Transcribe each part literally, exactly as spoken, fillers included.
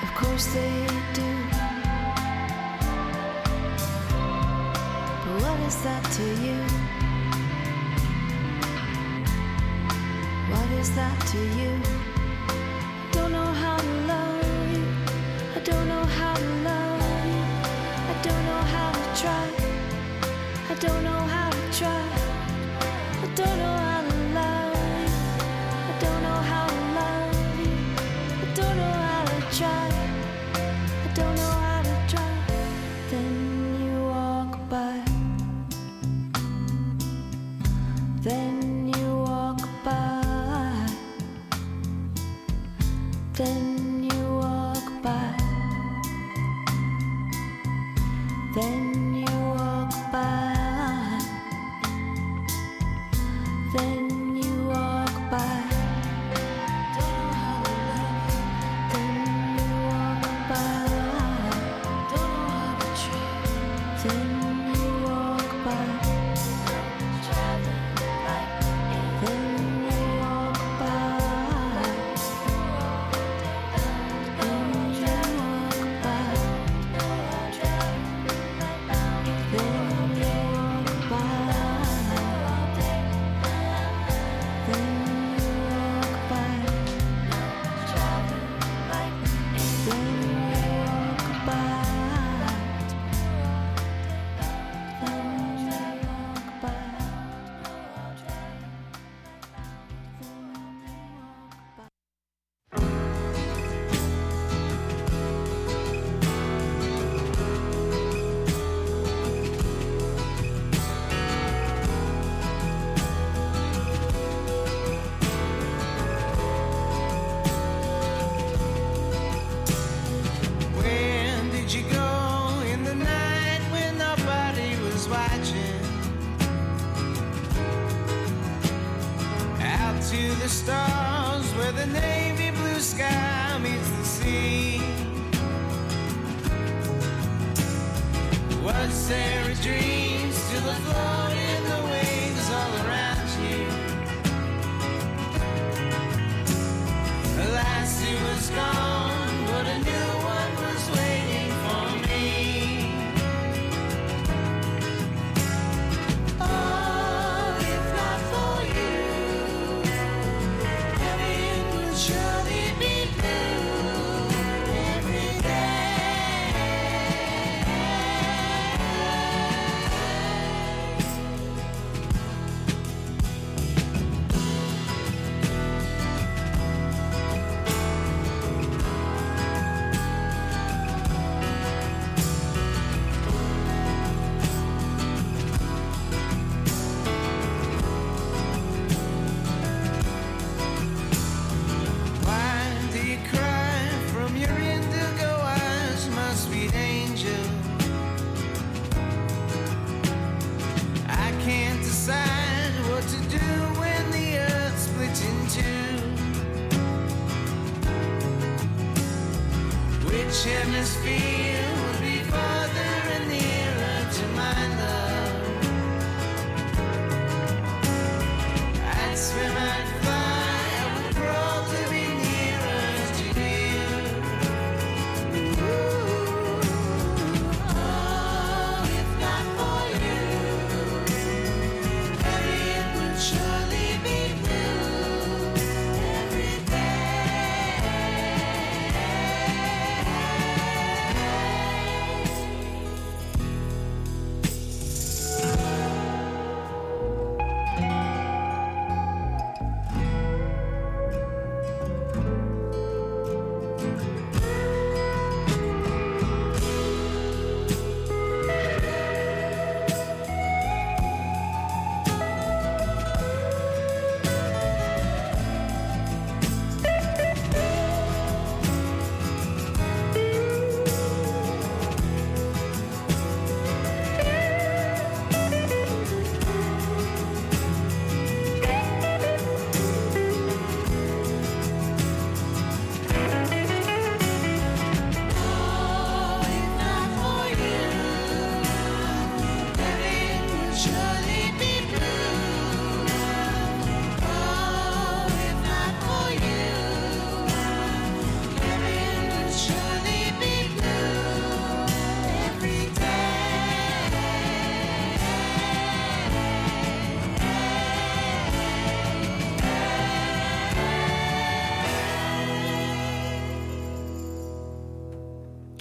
Of course they do. But what is that to you? What is that to you? I don't know how to love you. I don't know how to love you. I don't know how to try. I don't know how to try. I don't know how to love you. I don't know how to love you. I don't know how to try. I don't know how to try. Then you walk by. Then you walk by. Then you walk by. Then you walk by. Then you walk by. Don't know how to love. Then you walk by. Don't know how to try. Then you walk by. Driving like Then you walk by. Then you walk by. Then you walk by. Then you walk by. Then you walk by. Then you walk by. When did you go in the night when nobody was watching? Out to the stars where the navy blue sky meets the sea. Was there a dream still afloat in the wings all around you? Alas, it was gone, but a new one was waiting for me. Oh, if not for you, heaven would surely be blue every day. Why do you cry from your indigo eyes, my sweet angel? I can't decide what to do when the earth splits in two. Which hemisphere would be farther and nearer to my love? I'd swim, I'd fly, I would crawl to be nearer to you. Ooh, oh, if not for you, heaven would surely be blue every day.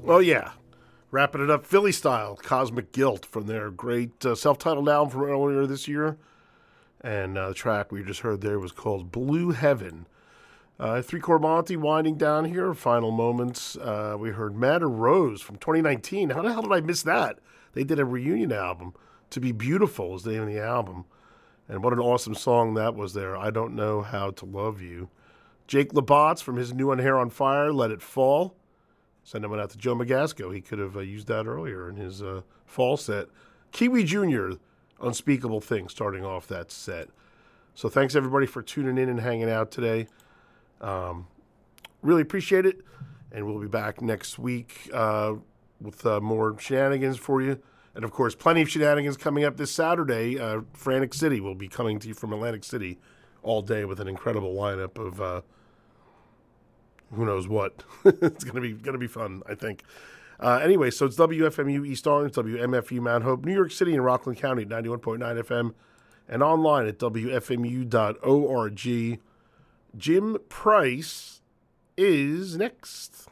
Well, yeah. Wrapping it up Philly style, Cosmic Guilt from their great uh, self-titled album from earlier this year. And uh, the track we just heard there was called Blue Heaven. Uh, Three Chord Monty winding down here. Final moments. Uh, we heard Madder Rose from twenty nineteen. How the hell did I miss that? They did a reunion album. To Be Beautiful is the name of the album. And what an awesome song that was there. I Don't Know How to Love You. Jake Labatz from his new one, Hair on Fire, Let It Fall. Send one out to Joe Magasco. He could have uh, used that earlier in his uh, fall set. Kiwi Junior, Unspeakable Things, starting off that set. So thanks, everybody, for tuning in and hanging out today. Um, really appreciate it. And we'll be back next week uh, with uh, more shenanigans for you. And, of course, plenty of shenanigans coming up this Saturday. Uh, Frantic City will be coming to you from Atlantic City all day with an incredible lineup of uh, who knows what. It's going to be going to be fun, I think. Uh, anyway, so it's W F M U East Orange, W M F U Mount Hope, New York City and Rockland County, ninety-one point nine F M, and online at W F M U dot org. Jim Price is next.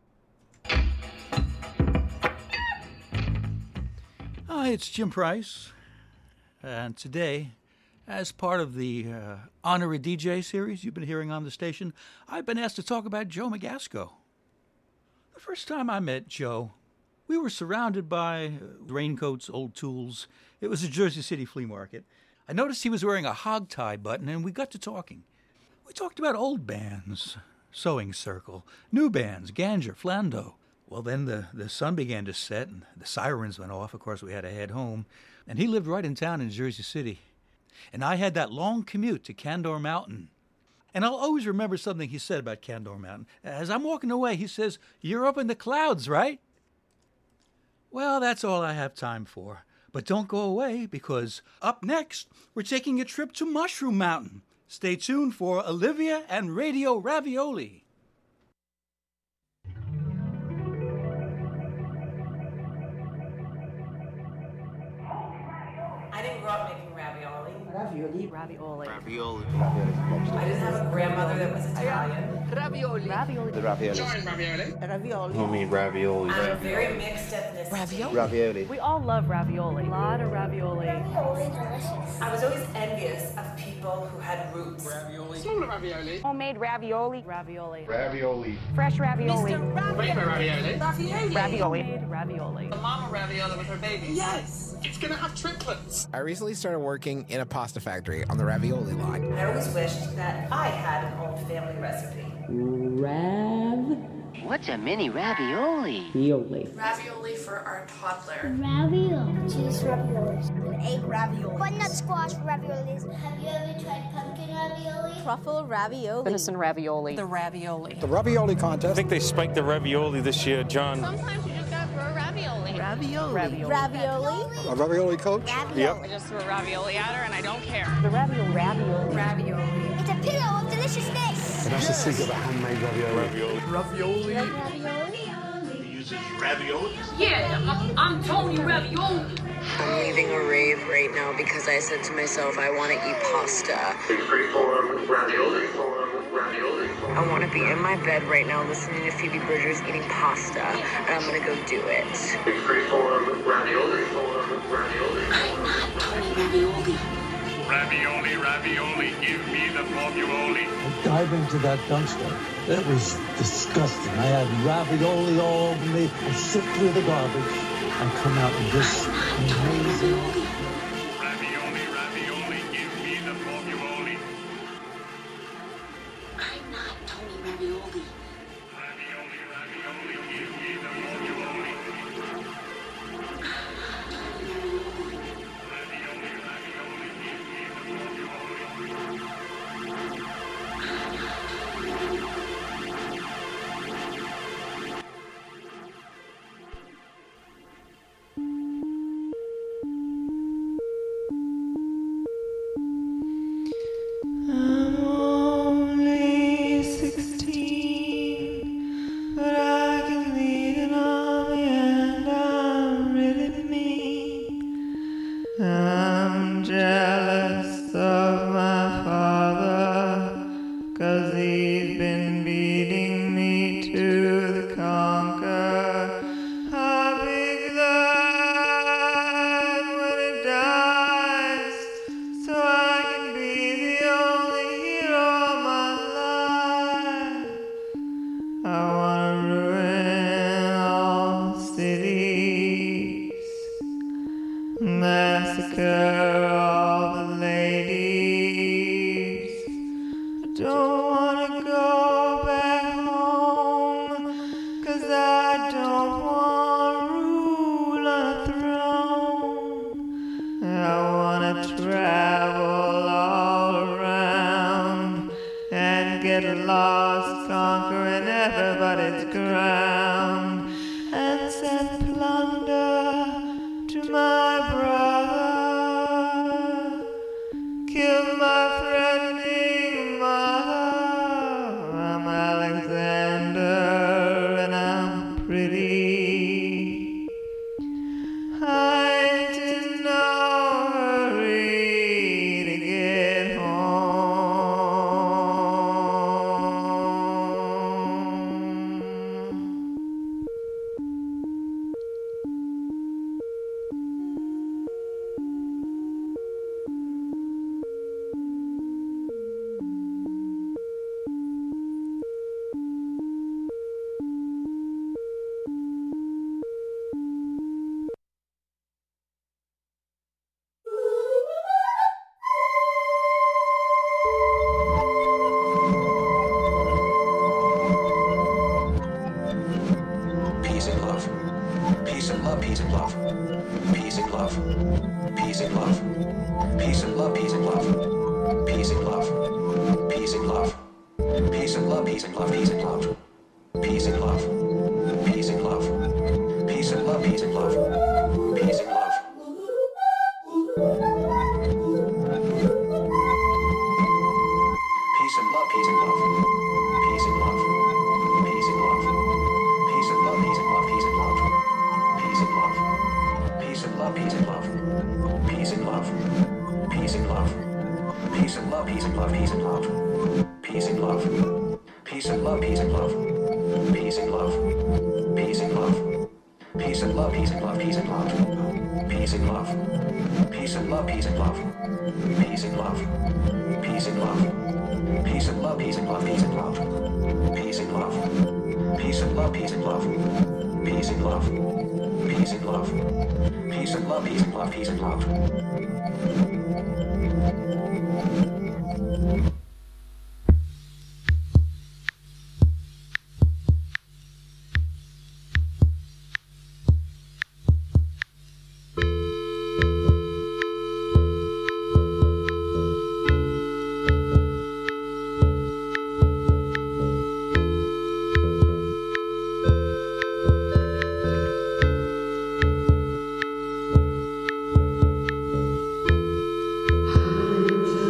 Hi, it's Jim Price, and today, as part of the uh, Honor a D J series you've been hearing on the station, I've been asked to talk about Joe Magasco. The first time I met Joe, we were surrounded by raincoats, old tools. It was a Jersey City flea market. I noticed he was wearing a hog tie button, and we got to talking. We talked about old bands, Sewing Circle, new bands, Ganger, Flando. Well, then the, the sun began to set, and the sirens went off. Of course, we had to head home. And he lived right in town in Jersey City. And I had that long commute to Candor Mountain. And I'll always remember something he said about Candor Mountain. As I'm walking away, he says, "You're up in the clouds, right?" Well, that's all I have time for. But don't go away, because up next, we're taking a trip to Mushroom Mountain. Stay tuned for Olivia and Radio Ravioli. I didn't grow up making ravioli. Ravioli. Ravioli. Ravioli. I didn't have a grandmother that was Italian. Ravioli. Ravioli. The ravioli. Ravioli. Ravioli. Homemade ravioli. I'm a very mixed ethnicity. Ravioli. Ravioli. We all love ravioli. A lot of ravioli. Ravioli delicious. I was always envious of people who had roots. Ravioli. Smaller ravioli. Homemade ravioli. Ravioli. Ravioli. Fresh ravioli. Mister Ravioli. Ravioli. Ravioli. Homemade ravioli. The mama ravioli with her baby. Yes. It's gonna have triplets. I recently started working in a pasta factory on the ravioli line. I always wished that I had an old family recipe. Rav. What's a mini ravioli? Ravioli. Ravioli for our toddler. Ravioli. Cheese raviolis. An egg ravioli. Butternut squash raviolis. Have you ever tried pumpkin ravioli? Truffle ravioli. Venison ravioli. The ravioli. The ravioli contest. I think they spiked the ravioli this year, John. Sometimes you just gotta throw ravioli. Ravioli. Ravioli. Ravioli. A ravioli coach? Ravioli. Yep. I just threw a ravioli at her and I don't care. The ravioli. Ravioli. Ravioli. It's a pillow of deliciousness. And that's the secret of handmade ravioli. Ravioli. Ravioli. Ravioli. He uses ravioli? Yeah, I'm, I'm Tony Ravioli. I'm leaving a rave right now because I said to myself, I want to eat pasta. It's pretty form ravioli. Ravioli. I want to be in my bed right now listening to Phoebe Bridgers eating pasta, and I'm going to go do it. It's pretty form ravioli. Ravioli. I'm not Tony Ravioli. Ravioli, ravioli, give me the ravioli. I dive into that dumpster. It was disgusting. I had ravioli all over me. I sift through the garbage and come out with this amazing. Ravioli, ravioli, give me the ravioli. I'm not Tony Ravioli. Ravioli, ravioli, give me the ravioli. ground and sent plunder to my brother. Killed my threatening mother. I'm Alexander and I'm pretty. I ain't in no hurry to get home. Peace and love. Peace and love, peace and love. Peace and love. Peace and love. Peace and love, peace and love. Peace and love. Peace and love. Peace and love, peace and love, peace and love. Peace and love. Peace and love. Peace and love, peace and love. Peace and love. Peace and love, peace and love. Peace and love. Peace and love. Peace and love, peace and love, peace and love. Peace and love. Peace and love, peace and love. Peace and love. Peace and love. Peace and love, peace and love, peace and love. Peace and love. Peace and love, peace and love. Peace and love. Peace and love. Peace and love, peace and love, peace and love. Peace and love. Peace and love, peace and love. Peace and love. Peace and love. Peace and love, peace and love, peace and love. Peace and love. Peace and love, peace and love. Peace and love. Peace and love. Peace and love, peace and love, peace and love. Thank you.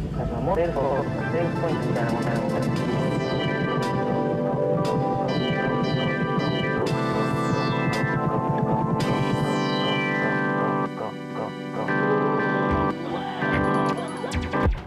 私はモデルとセールスポイントみたいな問題を持っています。